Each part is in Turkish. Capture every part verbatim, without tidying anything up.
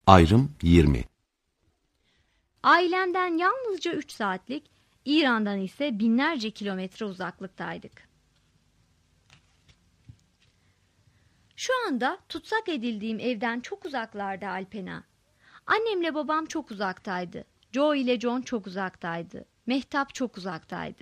Ayrım yirmi. Ailemden yalnızca üç saatlik, İran'dan ise binlerce kilometre uzaklıktaydık. Şu anda tutsak edildiğim evden çok uzaklarda Alpena. Annemle babam çok uzaktaydı. Joe ile John çok uzaktaydı. Mehtap çok uzaktaydı.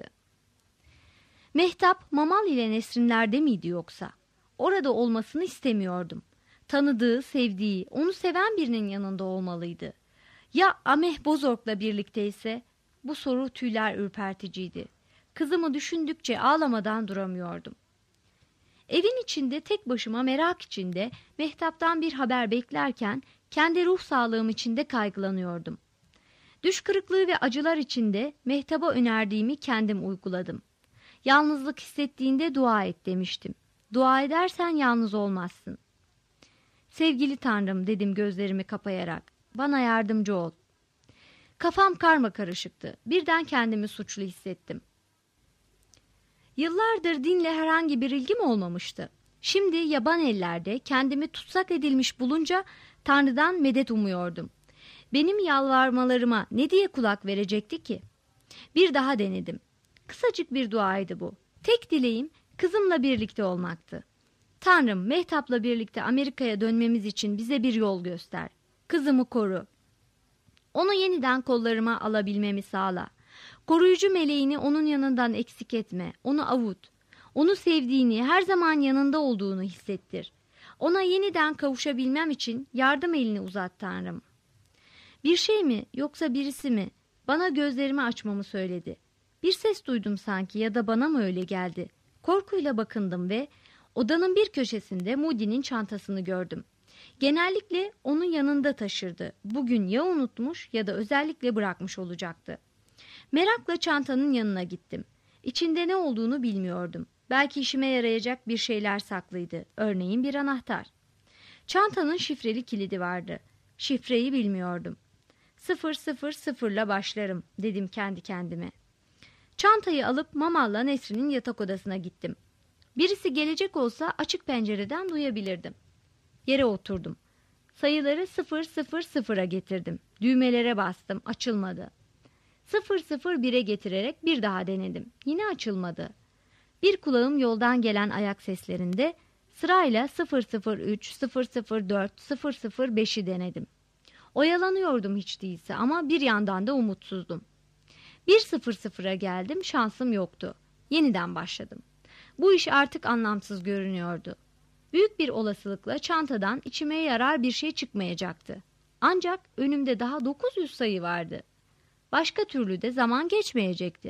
Mehtap Mamal ile Nesrinler'de miydi yoksa? Orada olmasını istemiyordum. Tanıdığı, sevdiği, onu seven birinin yanında olmalıydı. Ya Ameh Bozorg'la birlikteyse? Bu soru tüyler ürperticiydi. Kızımı düşündükçe ağlamadan duramıyordum. Evin içinde tek başıma merak içinde Mehtap'tan bir haber beklerken kendi ruh sağlığım içinde kaygılanıyordum. Düş kırıklığı ve acılar içinde Mehtap'a önerdiğimi kendim uyguladım. Yalnızlık hissettiğinde dua et demiştim. Dua edersen yalnız olmazsın. Sevgili Tanrım dedim gözlerimi kapayarak. Bana yardımcı ol. Kafam karmakarışıktı. Birden kendimi suçlu hissettim. Yıllardır dinle herhangi bir ilgim olmamıştı. Şimdi yaban ellerde kendimi tutsak edilmiş bulunca Tanrı'dan medet umuyordum. Benim yalvarmalarıma ne diye kulak verecekti ki? Bir daha denedim. Kısacık bir duaydı bu. Tek dileğim kızımla birlikte olmaktı. Tanrım, Mehtap'la birlikte Amerika'ya dönmemiz için bize bir yol göster. Kızımı koru. Onu yeniden kollarıma alabilmemi sağla. Koruyucu meleğini onun yanından eksik etme. Onu avut. Onu sevdiğini, her zaman yanında olduğunu hissettir. Ona yeniden kavuşabilmem için yardım elini uzat Tanrım. Bir şey mi yoksa birisi mi bana gözlerimi açmamı söyledi. Bir ses duydum sanki ya da bana mı öyle geldi. Korkuyla bakındım ve odanın bir köşesinde Moody'nin çantasını gördüm. Genellikle onun yanında taşırdı. Bugün ya unutmuş ya da özellikle bırakmış olacaktı. Merakla çantanın yanına gittim. İçinde ne olduğunu bilmiyordum. Belki işime yarayacak bir şeyler saklıydı. Örneğin bir anahtar. Çantanın şifreli kilidi vardı. Şifreyi bilmiyordum. Sıfır sıfır sıfırla başlarım dedim kendi kendime. Çantayı alıp Mamal'la Nesrin'in yatak odasına gittim. Birisi gelecek olsa açık pencereden duyabilirdim. Yere oturdum. Sayıları sıfır sıfır sıfıra getirdim. Düğmelere bastım. Açılmadı. sıfır sıfır bire getirerek bir daha denedim. Yine açılmadı. Bir kulağım yoldan gelen ayak seslerinde sırayla sıfır sıfır üç, sıfır sıfır dört, sıfır sıfır beşi denedim. Oyalanıyordum hiç değilse ama bir yandan da umutsuzdum. bir sıfır sıfıra geldim, şansım yoktu. Yeniden başladım. Bu iş artık anlamsız görünüyordu. Büyük bir olasılıkla çantadan içime yarar bir şey çıkmayacaktı. Ancak önümde daha dokuz yüz sayı vardı. Başka türlü de zaman geçmeyecekti.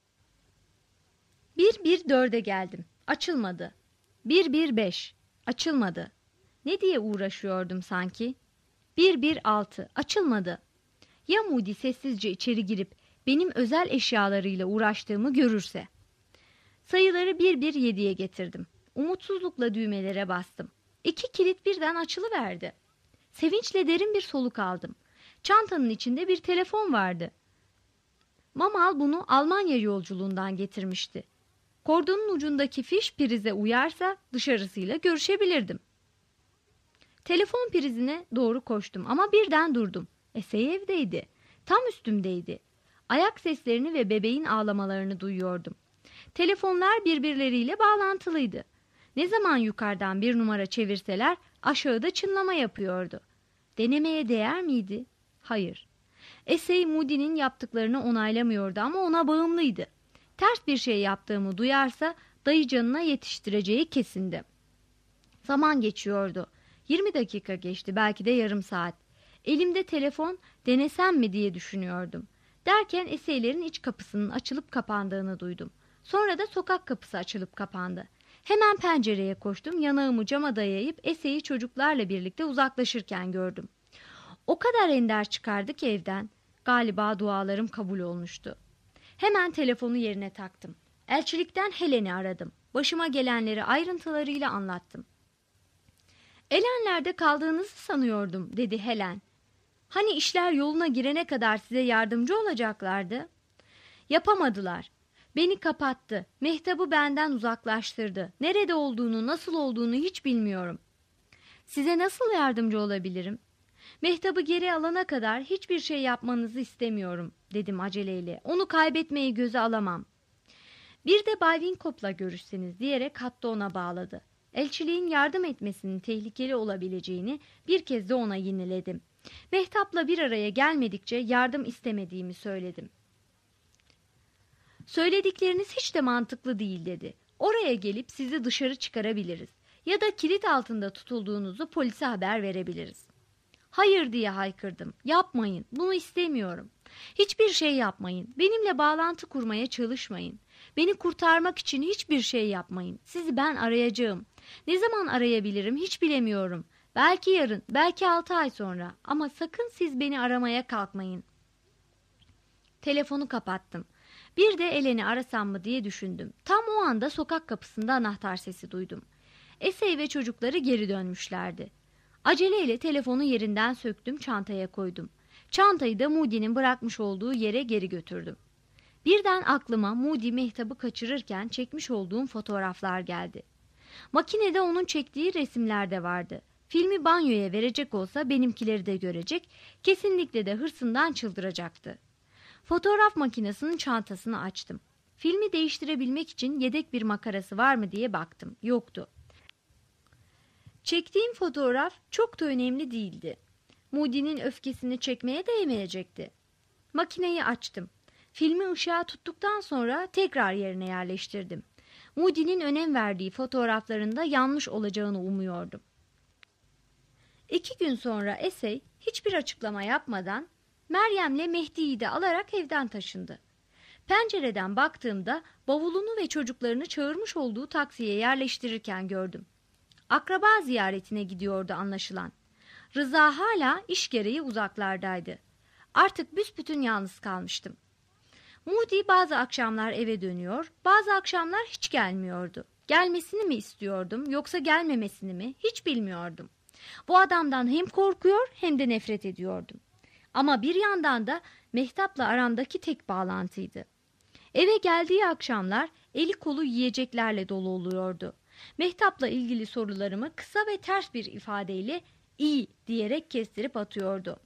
bir bir dörde geldim. Açılmadı. bir bir beş. Açılmadı. Ne diye uğraşıyordum sanki? bir bir altı. Açılmadı. Ya Moody sessizce içeri girip benim özel eşyalarıyla uğraştığımı görürse? Sayıları bir bir yediye getirdim. Umutsuzlukla düğmelere bastım. İki kilit birden açılıverdi. Sevinçle derin bir soluk aldım. Çantanın içinde bir telefon vardı. Mamal bunu Almanya yolculuğundan getirmişti. Kordonun ucundaki fiş prize uyarsa dışarısıyla görüşebilirdim. Telefon prizine doğru koştum ama birden durdum. Esey evdeydi. Tam üstümdeydi. Ayak seslerini ve bebeğin ağlamalarını duyuyordum. Telefonlar birbirleriyle bağlantılıydı. Ne zaman yukarıdan bir numara çevirseler aşağıda çınlama yapıyordu. Denemeye değer miydi? Hayır. Esey Moody'nin yaptıklarını onaylamıyordu ama ona bağımlıydı. Ters bir şey yaptığımı duyarsa dayı canına yetiştireceği kesindi. Zaman geçiyordu. yirmi dakika geçti, belki de yarım saat. Elimde telefon, denesem mi diye düşünüyordum. Derken Eseylerin iç kapısının açılıp kapandığını duydum. Sonra da sokak kapısı açılıp kapandı. Hemen pencereye koştum, yanağımı cama dayayıp Esey'i çocuklarla birlikte uzaklaşırken gördüm. O kadar ender çıkardı ki evden. Galiba dualarım kabul olmuştu. Hemen telefonu yerine taktım. Elçilikten Helen'i aradım. Başıma gelenleri ayrıntılarıyla anlattım. Elenler'de kaldığınızı sanıyordum, dedi Helen. Hani işler yoluna girene kadar size yardımcı olacaklardı? Yapamadılar. Beni kapattı. Mehtap'ı benden uzaklaştırdı. Nerede olduğunu, nasıl olduğunu hiç bilmiyorum. Size nasıl yardımcı olabilirim? Mehtap'ı geri alana kadar hiçbir şey yapmanızı istemiyorum dedim aceleyle. Onu kaybetmeyi göze alamam. Bir de Bay Winkop'la görüşseniz diyerek hattı ona bağladı. Elçiliğin yardım etmesinin tehlikeli olabileceğini bir kez de ona yineledim. Mehtap'la bir araya gelmedikçe yardım istemediğimi söyledim. Söyledikleriniz hiç de mantıklı değil dedi. Oraya gelip sizi dışarı çıkarabiliriz. Ya da kilit altında tutulduğunuzu polise haber verebiliriz. Hayır diye haykırdım. Yapmayın, bunu istemiyorum. Hiçbir şey yapmayın. Benimle bağlantı kurmaya çalışmayın. Beni kurtarmak için hiçbir şey yapmayın. Sizi ben arayacağım. Ne zaman arayabilirim hiç bilemiyorum. Belki yarın, belki altı ay sonra. Ama sakın siz beni aramaya kalkmayın. Telefonu kapattım. Bir de Eleni arasam mı diye düşündüm. Tam o anda sokak kapısında anahtar sesi duydum. Esey ve çocukları geri dönmüşlerdi. Aceleyle telefonu yerinden söktüm, çantaya koydum. Çantayı da Moody'nin bırakmış olduğu yere geri götürdüm. Birden aklıma Moody Mehtap'ı kaçırırken çekmiş olduğum fotoğraflar geldi. Makinede onun çektiği resimler de vardı. Filmi banyoya verecek olsa benimkileri de görecek, kesinlikle de hırsından çıldıracaktı. Fotoğraf makinesinin çantasını açtım. Filmi değiştirebilmek için yedek bir makarası var mı diye baktım. Yoktu. Çektiğim fotoğraf çok da önemli değildi. Moody'nin öfkesini çekmeye değmeyecekti. Makineyi açtım. Filmi ışığa tuttuktan sonra tekrar yerine yerleştirdim. Moody'nin önem verdiği fotoğraflarında yanlış olacağını umuyordum. İki gün sonra Esey hiçbir açıklama yapmadan Meryem'le Mehdi'yi de alarak evden taşındı. Pencereden baktığımda bavulunu ve çocuklarını çağırmış olduğu taksiye yerleştirirken gördüm. Akraba ziyaretine gidiyordu anlaşılan. Rıza hala iş gereği uzaklardaydı. Artık büsbütün yalnız kalmıştım. Moody bazı akşamlar eve dönüyor, bazı akşamlar hiç gelmiyordu. Gelmesini mi istiyordum yoksa gelmemesini mi hiç bilmiyordum. Bu adamdan hem korkuyor hem de nefret ediyordum. Ama bir yandan da Mehtap'la aramdaki tek bağlantıydı. Eve geldiği akşamlar eli kolu yiyeceklerle dolu oluyordu. Mehtap'la ilgili sorularımı kısa ve ters bir ifadeyle iyi diyerek kestirip atıyordu.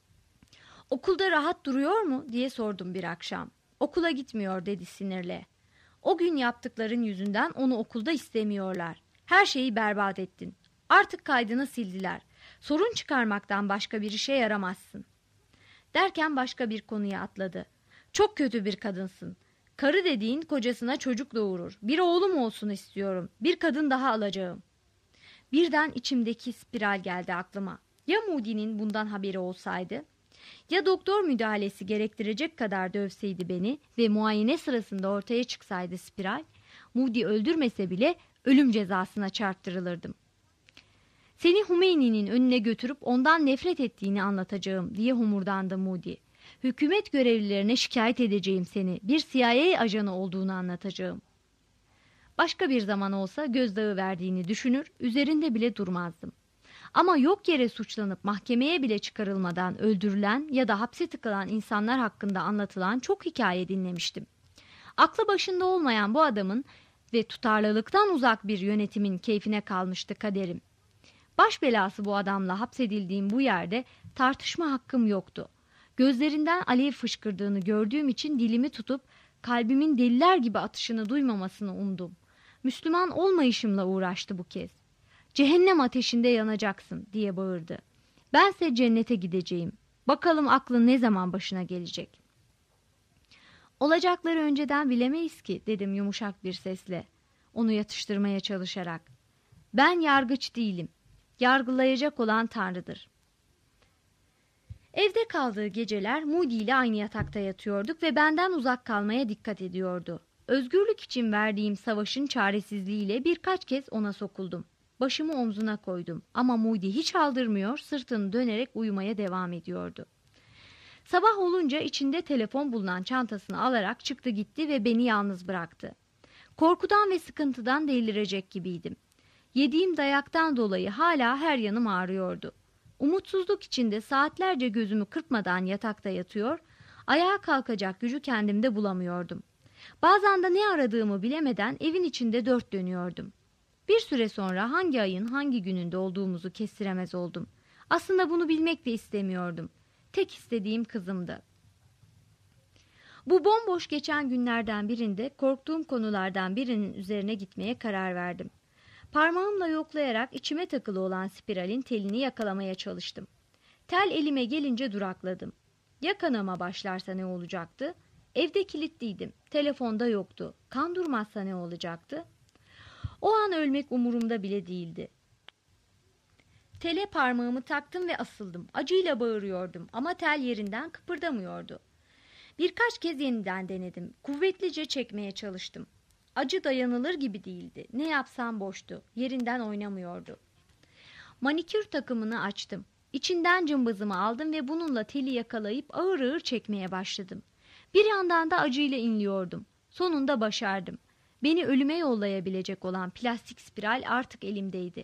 Okulda rahat duruyor mu diye sordum bir akşam. Okula gitmiyor dedi sinirle. O gün yaptıkların yüzünden onu okulda istemiyorlar. Her şeyi berbat ettin. Artık kaydını sildiler. Sorun çıkarmaktan başka bir işe yaramazsın. Derken başka bir konuya atladı. Çok kötü bir kadınsın. Karı dediğin kocasına çocuk doğurur. Bir oğlum olsun istiyorum. Bir kadın daha alacağım. Birden içimdeki spiral geldi aklıma. Ya Moody'nin bundan haberi olsaydı? Ya doktor müdahalesi gerektirecek kadar dövseydi beni ve muayene sırasında ortaya çıksaydı spiral, Moody öldürmese bile ölüm cezasına çarptırılırdım. Seni Hümeyni'nin önüne götürüp ondan nefret ettiğini anlatacağım diye homurdandı Moody. Hükümet görevlilerine şikayet edeceğim seni, bir C I A ajanı olduğunu anlatacağım. Başka bir zaman olsa gözdağı verdiğini düşünür, üzerinde bile durmazdım. Ama yok yere suçlanıp mahkemeye bile çıkarılmadan öldürülen ya da hapse tıkılan insanlar hakkında anlatılan çok hikaye dinlemiştim. Aklı başında olmayan bu adamın ve tutarlılıktan uzak bir yönetimin keyfine kalmıştı kaderim. Baş belası bu adamla hapsedildiğim bu yerde tartışma hakkım yoktu. Gözlerinden alev fışkırdığını gördüğüm için dilimi tutup kalbimin deliler gibi atışını duymamasını umdum. Müslüman olmayışımla uğraştı bu kez. Cehennem ateşinde yanacaksın diye bağırdı. Bense cennete gideceğim. Bakalım aklın ne zaman başına gelecek. Olacakları önceden bilemeyiz ki dedim yumuşak bir sesle. Onu yatıştırmaya çalışarak. Ben yargıç değilim. Yargılayacak olan Tanrı'dır. Evde kaldığı geceler Moody ile aynı yatakta yatıyorduk ve benden uzak kalmaya dikkat ediyordu. Özgürlük için verdiğim savaşın çaresizliğiyle birkaç kez ona sokuldum. Başımı omzuna koydum ama Moody hiç aldırmıyor, sırtını dönerek uyumaya devam ediyordu. Sabah olunca içinde telefon bulunan çantasını alarak çıktı gitti ve beni yalnız bıraktı. Korkudan ve sıkıntıdan delirecek gibiydim. Yediğim dayaktan dolayı hala her yanım ağrıyordu. Umutsuzluk içinde saatlerce gözümü kırpmadan yatakta yatıyor, ayağa kalkacak gücü kendimde bulamıyordum. Bazen de ne aradığımı bilemeden evin içinde dört dönüyordum. Bir süre sonra hangi ayın hangi gününde olduğumuzu kestiremez oldum. Aslında bunu bilmek de istemiyordum. Tek istediğim kızımdı. Bu bomboş geçen günlerden birinde korktuğum konulardan birinin üzerine gitmeye karar verdim. Parmağımla yoklayarak içime takılı olan spiralin telini yakalamaya çalıştım. Tel elime gelince durakladım. Ya kanama başlarsa ne olacaktı? Evde kilitliydim. Telefonda yoktu. Kan durmazsa ne olacaktı? O an ölmek umurumda bile değildi. Tele parmağımı taktım ve asıldım. Acıyla bağırıyordum ama tel yerinden kıpırdamıyordu. Birkaç kez yeniden denedim. Kuvvetlice çekmeye çalıştım. Acı dayanılır gibi değildi. Ne yapsam boştu. Yerinden oynamıyordu. Manikür takımını açtım. İçinden cımbızımı aldım ve bununla teli yakalayıp ağır ağır çekmeye başladım. Bir yandan da acıyla inliyordum. Sonunda başardım. Beni ölüme yollayabilecek olan plastik spiral artık elimdeydi.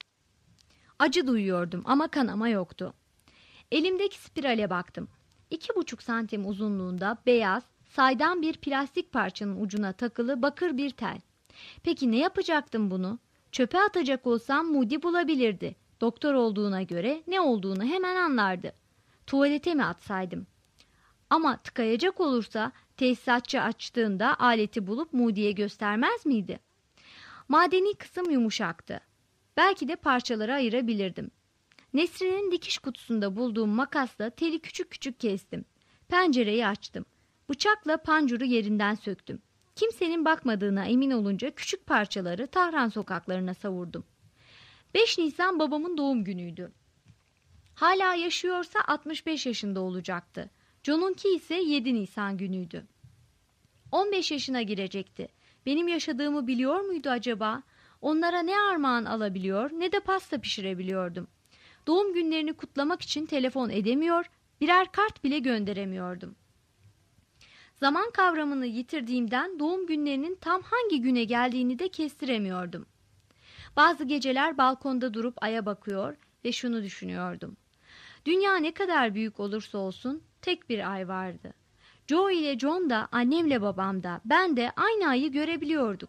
Acı duyuyordum ama kanama yoktu. Elimdeki spirale baktım. İki buçuk santim uzunluğunda beyaz, saydam bir plastik parçanın ucuna takılı bakır bir tel. Peki ne yapacaktım bunu? Çöpe atacak olsam Moody bulabilirdi. Doktor olduğuna göre ne olduğunu hemen anlardı. Tuvalete mi atsaydım? Ama tıkayacak olursa tesisatçı açtığında aleti bulup Moody'ye göstermez miydi? Madeni kısım yumuşaktı. Belki de parçalara ayırabilirdim. Nesrin'in dikiş kutusunda bulduğum makasla teli küçük küçük kestim. Pencereyi açtım. Bıçakla pancuru yerinden söktüm. Kimsenin bakmadığına emin olunca küçük parçaları Tahran sokaklarına savurdum. beş Nisan babamın doğum günüydü. Hala yaşıyorsa altmış beş yaşında olacaktı. John'unki ise yedi Nisan günüydü. on beş yaşına girecekti. Benim yaşadığımı biliyor muydu acaba? Onlara ne armağan alabiliyor ne de pasta pişirebiliyordum. Doğum günlerini kutlamak için telefon edemiyor, birer kart bile gönderemiyordum. Zaman kavramını yitirdiğimden doğum günlerinin tam hangi güne geldiğini de kestiremiyordum. Bazı geceler balkonda durup aya bakıyor ve şunu düşünüyordum. Dünya ne kadar büyük olursa olsun tek bir ay vardı. Joe ile John da annemle babam da ben de aynı ayı görebiliyorduk.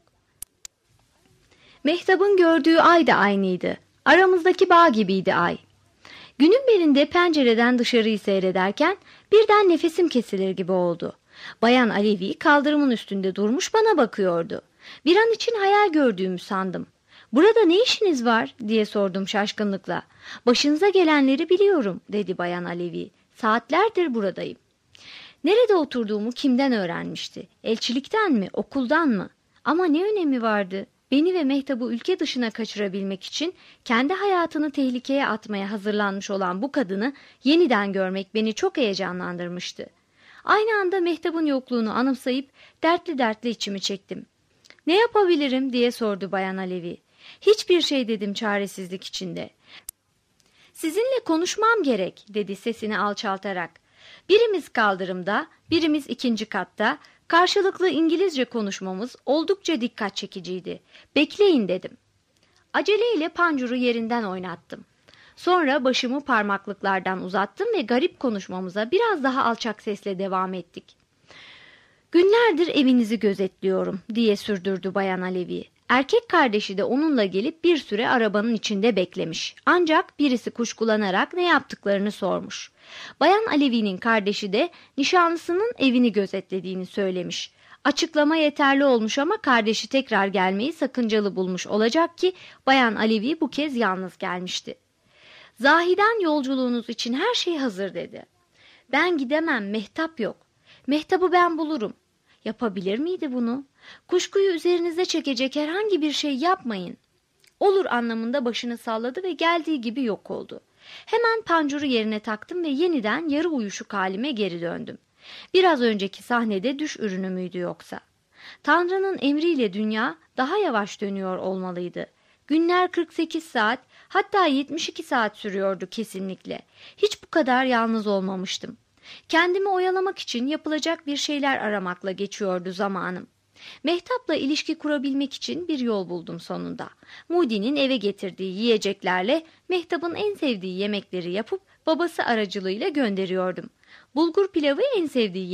Mehtap'ın gördüğü ay da aynıydı. Aramızdaki bağ gibiydi ay. Günün birinde pencereden dışarıyı seyrederken birden nefesim kesilir gibi oldu. Bayan Alevi kaldırımın üstünde durmuş bana bakıyordu. Bir an için hayal gördüğümü sandım. "Burada ne işiniz var?" diye sordum şaşkınlıkla. "Başınıza gelenleri biliyorum," dedi Bayan Alevi. "Saatlerdir buradayım." Nerede oturduğumu kimden öğrenmişti? Elçilikten mi, okuldan mı? Ama ne önemi vardı? Beni ve Mehtap'ı ülke dışına kaçırabilmek için kendi hayatını tehlikeye atmaya hazırlanmış olan bu kadını yeniden görmek beni çok heyecanlandırmıştı. Aynı anda Mehtap'ın yokluğunu anımsayıp dertli dertli içimi çektim. "Ne yapabilirim?" diye sordu Bayan Alevi. "Hiçbir şey," dedim çaresizlik içinde. "Sizinle konuşmam gerek," dedi sesini alçaltarak. Birimiz kaldırımda, birimiz ikinci katta. Karşılıklı İngilizce konuşmamız oldukça dikkat çekiciydi. "Bekleyin," dedim. Aceleyle pancuru yerinden oynattım. Sonra başımı parmaklıklardan uzattım ve garip konuşmamıza biraz daha alçak sesle devam ettik. "Günlerdir evinizi gözetliyorum," diye sürdürdü Bayan Alevi. Erkek kardeşi de onunla gelip bir süre arabanın içinde beklemiş. Ancak birisi kuşkulanarak ne yaptıklarını sormuş. Bayan Alevi'nin kardeşi de nişanlısının evini gözetlediğini söylemiş. Açıklama yeterli olmuş ama kardeşi tekrar gelmeyi sakıncalı bulmuş olacak ki Bayan Alevi bu kez yalnız gelmişti. "Zahiden yolculuğunuz için her şey hazır," dedi. "Ben gidemem, Mehtap yok. Mehtap'ı ben bulurum." Yapabilir miydi bunu? "Kuşkuyu üzerinize çekecek herhangi bir şey yapmayın." "Olur," anlamında başını salladı ve geldiği gibi yok oldu. Hemen pancuru yerine taktım ve yeniden yarı uyuşuk halime geri döndüm. Biraz önceki sahnede düş ürünü müydü yoksa? Tanrı'nın emriyle dünya daha yavaş dönüyor olmalıydı. Günler kırk sekiz saat, hatta yetmiş iki saat sürüyordu kesinlikle. Hiç bu kadar yalnız olmamıştım. Kendimi oyalamak için yapılacak bir şeyler aramakla geçiyordu zamanım. Mehtap'la ilişki kurabilmek için bir yol buldum sonunda. Moody'nin eve getirdiği yiyeceklerle Mehtap'ın en sevdiği yemekleri yapıp babası aracılığıyla gönderiyordum. Bulgur pilavı en sevdiği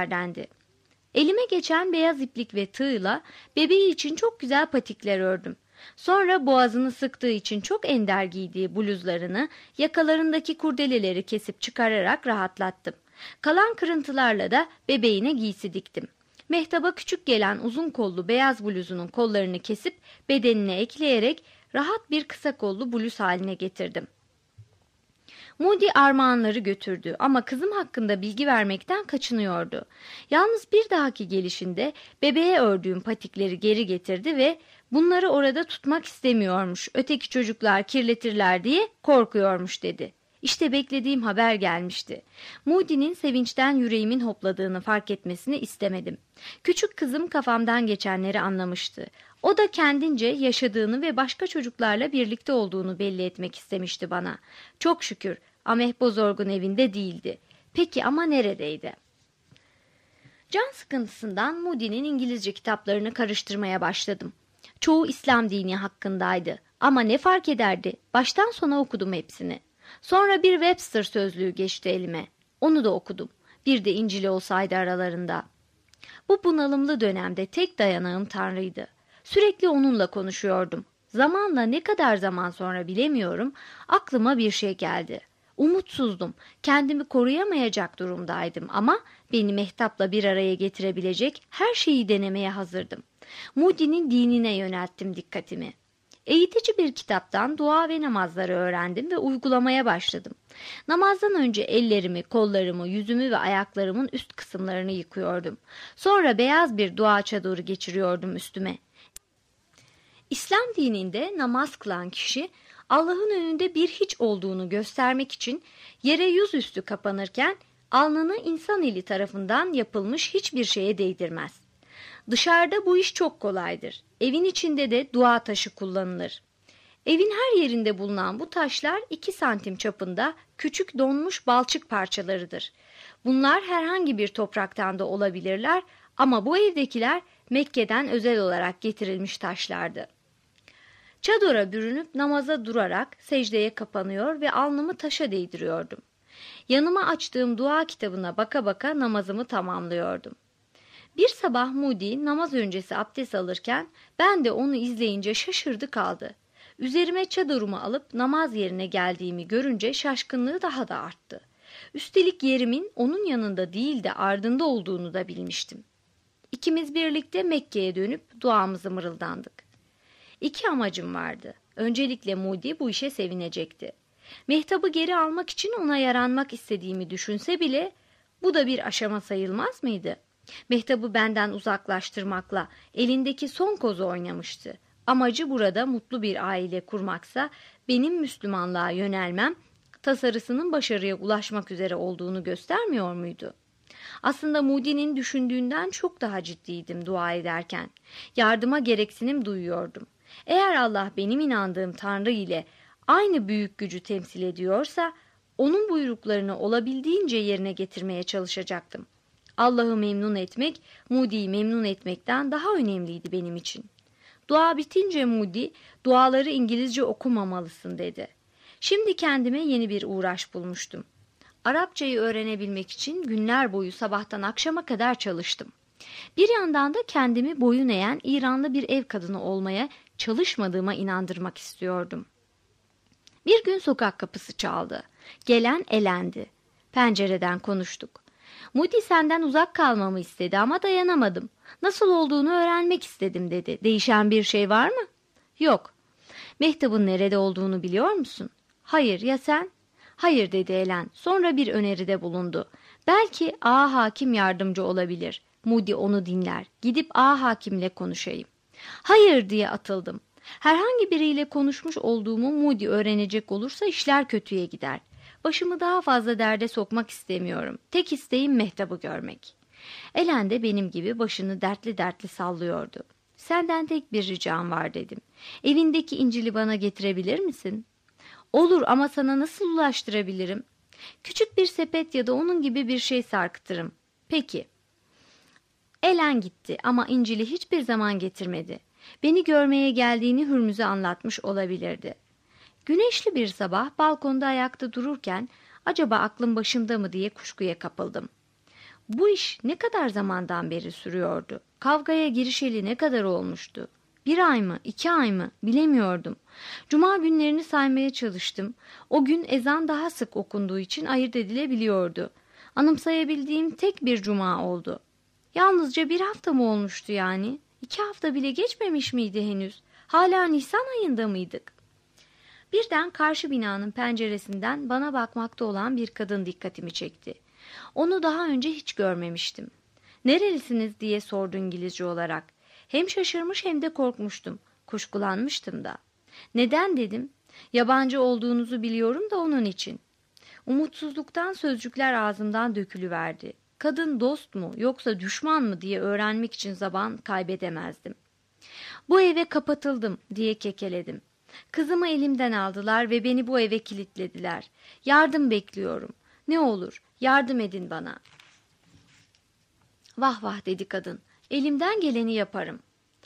yemeklerdendi. Elime geçen beyaz iplik ve tığla bebeği için çok güzel patikler ördüm. Sonra boğazını sıktığı için çok ender giydiği bluzlarını, yakalarındaki kurdeleleri kesip çıkararak rahatlattım. Kalan kırıntılarla da bebeğine giysi diktim. Mehtap'a küçük gelen uzun kollu beyaz bluzunun kollarını kesip bedenine ekleyerek rahat bir kısa kollu bluz haline getirdim. Moody armağanları götürdü ama kızım hakkında bilgi vermekten kaçınıyordu. Yalnız bir dahaki gelişinde bebeğe ördüğüm patikleri geri getirdi ve bunları orada tutmak istemiyormuş, öteki çocuklar kirletirler diye korkuyormuş dedi. İşte beklediğim haber gelmişti. Moody'nin sevinçten yüreğimin hopladığını fark etmesini istemedim. Küçük kızım kafamdan geçenleri anlamıştı. O da kendince yaşadığını ve başka çocuklarla birlikte olduğunu belli etmek istemişti bana. Çok şükür Ameh Bozorg'un evinde değildi. Peki ama neredeydi? Can sıkıntısından Moody'nin İngilizce kitaplarını karıştırmaya başladım. Çoğu İslam dini hakkındaydı. Ama ne fark ederdi? Baştan sona okudum hepsini. Sonra bir Webster sözlüğü geçti elime. Onu da okudum. Bir de İncil'i olsaydı aralarında. Bu bunalımlı dönemde tek dayanağım Tanrı'ydı. Sürekli onunla konuşuyordum. Zamanla ne kadar zaman sonra bilemiyorum, aklıma bir şey geldi. Umutsuzdum, kendimi koruyamayacak durumdaydım ama beni Mehtap'la bir araya getirebilecek her şeyi denemeye hazırdım. Moody'nin dinine yönelttim dikkatimi. Eğitici bir kitaptan dua ve namazları öğrendim ve uygulamaya başladım. Namazdan önce ellerimi, kollarımı, yüzümü ve ayaklarımın üst kısımlarını yıkıyordum. Sonra beyaz bir dua çadırı geçiriyordum üstüme. İslam dininde namaz kılan kişi Allah'ın önünde bir hiç olduğunu göstermek için yere yüzüstü kapanırken alnını insan eli tarafından yapılmış hiçbir şeye değdirmez. Dışarıda bu iş çok kolaydır. Evin içinde de dua taşı kullanılır. Evin her yerinde bulunan bu taşlar iki santim çapında küçük donmuş balçık parçalarıdır. Bunlar herhangi bir topraktan da olabilirler ama bu evdekiler Mekke'den özel olarak getirilmiş taşlardı. Çadora bürünüp namaza durarak secdeye kapanıyor ve alnımı taşa değdiriyordum. Yanıma açtığım dua kitabına baka baka namazımı tamamlıyordum. Bir sabah Moody namaz öncesi abdest alırken ben de onu izleyince şaşırdı kaldı. Üzerime çadırımı alıp namaz yerine geldiğimi görünce şaşkınlığı daha da arttı. Üstelik yerimin onun yanında değil de ardında olduğunu da bilmiştim. İkimiz birlikte Mekke'ye dönüp duamızı mırıldandık. İki amacım vardı. Öncelikle Moody bu işe sevinecekti. Mehtap'ı geri almak için ona yaranmak istediğimi düşünse bile bu da bir aşama sayılmaz mıydı? Mehtap'ı benden uzaklaştırmakla elindeki son kozu oynamıştı. Amacı burada mutlu bir aile kurmaksa benim Müslümanlığa yönelmem tasarısının başarıya ulaşmak üzere olduğunu göstermiyor muydu? Aslında Moody'nin düşündüğünden çok daha ciddiydim dua ederken. Yardıma gereksinim duyuyordum. Eğer Allah benim inandığım Tanrı ile aynı büyük gücü temsil ediyorsa onun buyruklarını olabildiğince yerine getirmeye çalışacaktım. Allah'ı memnun etmek, Moody'yi memnun etmekten daha önemliydi benim için. Dua bitince Moody, duaları İngilizce okumamalısın dedi. Şimdi kendime yeni bir uğraş bulmuştum. Arapçayı öğrenebilmek için günler boyu sabahtan akşama kadar çalıştım. Bir yandan da kendimi boyun eğen İranlı bir ev kadını olmaya çalışmadığıma inandırmak istiyordum. Bir gün sokak kapısı çaldı. Gelen elendi. Pencereden konuştuk. Moody senden uzak kalmamı istedi ama dayanamadım. Nasıl olduğunu öğrenmek istedim dedi. Değişen bir şey var mı? Yok. Mehtap'ın nerede olduğunu biliyor musun? Hayır, ya sen? Hayır dedi Elen. Sonra bir öneride bulundu. Belki ağa hakim yardımcı olabilir. Moody onu dinler. Gidip ağa hakimle konuşayım. Hayır diye atıldım. Herhangi biriyle konuşmuş olduğumu Moody öğrenecek olursa işler kötüye gider. Başımı daha fazla derde sokmak istemiyorum. Tek isteğim Mehtap'ı görmek. Elen de benim gibi başını dertli dertli sallıyordu. Senden tek bir ricam var dedim. Evindeki İncil'i bana getirebilir misin? Olur ama sana nasıl ulaştırabilirim? Küçük bir sepet ya da onun gibi bir şey sarkıtırım. Peki. Elen gitti ama İncil'i hiçbir zaman getirmedi. Beni görmeye geldiğini Hürmüz'e anlatmış olabilirdi. Güneşli bir sabah balkonda ayakta dururken acaba aklım başımda mı diye kuşkuya kapıldım. Bu iş ne kadar zamandan beri sürüyordu? Kavgaya girişeli ne kadar olmuştu? Bir ay mı, iki ay mı bilemiyordum. Cuma günlerini saymaya çalıştım. O gün ezan daha sık okunduğu için ayırt edilebiliyordu. Anımsayabildiğim tek bir cuma oldu. Yalnızca bir hafta mı olmuştu yani? İki hafta bile geçmemiş miydi henüz? Hala Nisan ayında mıydık? Birden karşı binanın penceresinden bana bakmakta olan bir kadın dikkatimi çekti. Onu daha önce hiç görmemiştim. "Nerelisiniz?" diye sordu İngilizce olarak. Hem şaşırmış hem de korkmuştum. Kuşkulanmıştım da. "Neden?" dedim. "Yabancı olduğunuzu biliyorum da onun için." Umutsuzluktan sözcükler ağzımdan dökülüverdi. Kadın dost mu yoksa düşman mı diye öğrenmek için zaman kaybedemezdim. "Bu eve kapatıldım," diye kekeledim. "Kızımı elimden aldılar ve beni bu eve kilitlediler. Yardım bekliyorum. Ne olur yardım edin bana." "Vah vah," dedi kadın. "Elimden geleni yaparım."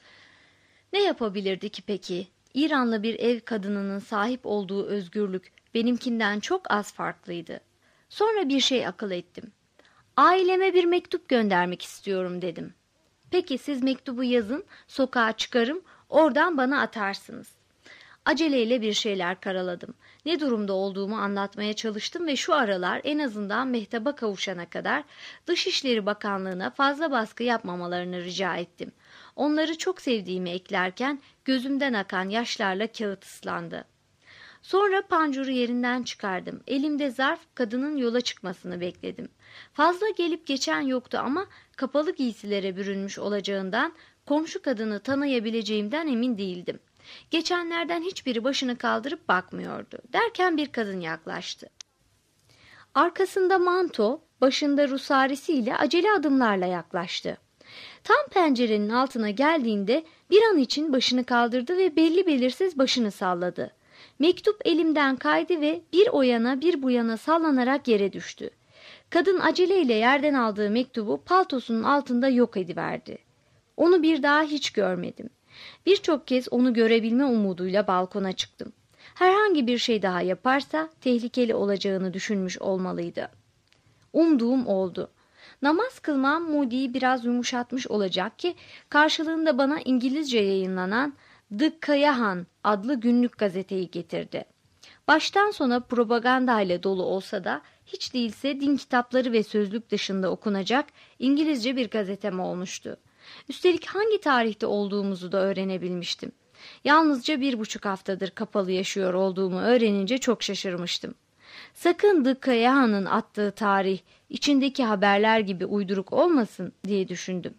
Ne yapabilirdi ki peki? İranlı bir ev kadınının sahip olduğu özgürlük benimkinden çok az farklıydı. Sonra bir şey akıl ettim. "Aileme bir mektup göndermek istiyorum," dedim. "Peki siz mektubu yazın, sokağa çıkarım, oradan bana atarsınız." Aceleyle bir şeyler karaladım. Ne durumda olduğumu anlatmaya çalıştım ve şu aralar en azından mehtaba kavuşana kadar Dışişleri Bakanlığı'na fazla baskı yapmamalarını rica ettim. Onları çok sevdiğimi eklerken gözümden akan yaşlarla kağıt ıslandı. Sonra pancuru yerinden çıkardım. Elimde zarf, kadının yola çıkmasını bekledim. Fazla gelip geçen yoktu ama kapalı giysilere bürünmüş olacağından komşu kadını tanıyabileceğimden emin değildim. Geçenlerden hiçbiri başını kaldırıp bakmıyordu. Derken bir kadın yaklaştı. Arkasında manto, başında rusarisiyle acele adımlarla yaklaştı. Tam pencerenin altına geldiğinde bir an için başını kaldırdı ve belli belirsiz başını salladı. Mektup elimden kaydı ve bir o yana bir bu yana sallanarak yere düştü. Kadın aceleyle yerden aldığı mektubu paltosunun altında yok ediverdi. Onu bir daha hiç görmedim. Birçok kez onu görebilme umuduyla balkona çıktım. Herhangi bir şey daha yaparsa tehlikeli olacağını düşünmüş olmalıydı. Umduğum oldu. Namaz kılmam Moody'yi biraz yumuşatmış olacak ki karşılığında bana İngilizce yayınlanan The Kayahan adlı günlük gazeteyi getirdi. Baştan sona propagandayla dolu olsa da hiç değilse din kitapları ve sözlük dışında okunacak İngilizce bir gazetem olmuştu. Üstelik hangi tarihte olduğumuzu da öğrenebilmiştim. Yalnızca bir buçuk haftadır kapalı yaşıyor olduğumu öğrenince çok şaşırmıştım. Sakın The Kayahan'ın attığı tarih içindeki haberler gibi uyduruk olmasın diye düşündüm.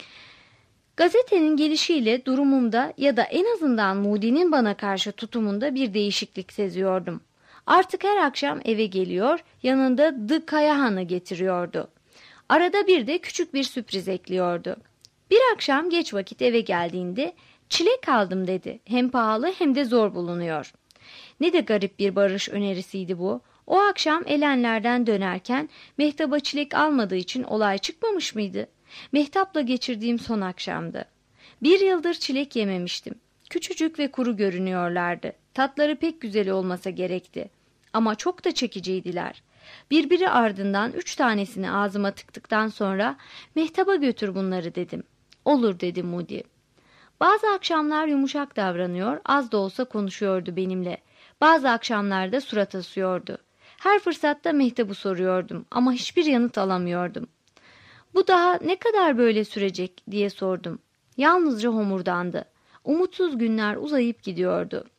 Gazetenin gelişiyle durumumda ya da en azından Moody'nin bana karşı tutumunda bir değişiklik seziyordum. Artık her akşam eve geliyor, yanında The Kayahan'ı getiriyordu. Arada bir de küçük bir sürpriz ekliyordu. Bir akşam geç vakit eve geldiğinde "Çilek aldım," dedi. "Hem pahalı hem de zor bulunuyor." Ne de garip bir barış önerisiydi bu. O akşam Elenler'den dönerken Mehtap'a çilek almadığı için olay çıkmamış mıydı? Mehtap'la geçirdiğim son akşamdı. Bir yıldır çilek yememiştim. Küçücük ve kuru görünüyorlardı. Tatları pek güzel olmasa gerekti. Ama çok da çekiciydiler. Birbiri ardından üç tanesini ağzıma tıktıktan sonra "Mehtap'a götür bunları," dedim. "Olur," dedi Moody. Bazı akşamlar yumuşak davranıyor, az da olsa konuşuyordu benimle. Bazı akşamlarda surat asıyordu. Her fırsatta Mehtap'ı soruyordum ama hiçbir yanıt alamıyordum. "Bu daha ne kadar böyle sürecek?" diye sordum. Yalnızca homurdandı. Umutsuz günler uzayıp gidiyordu.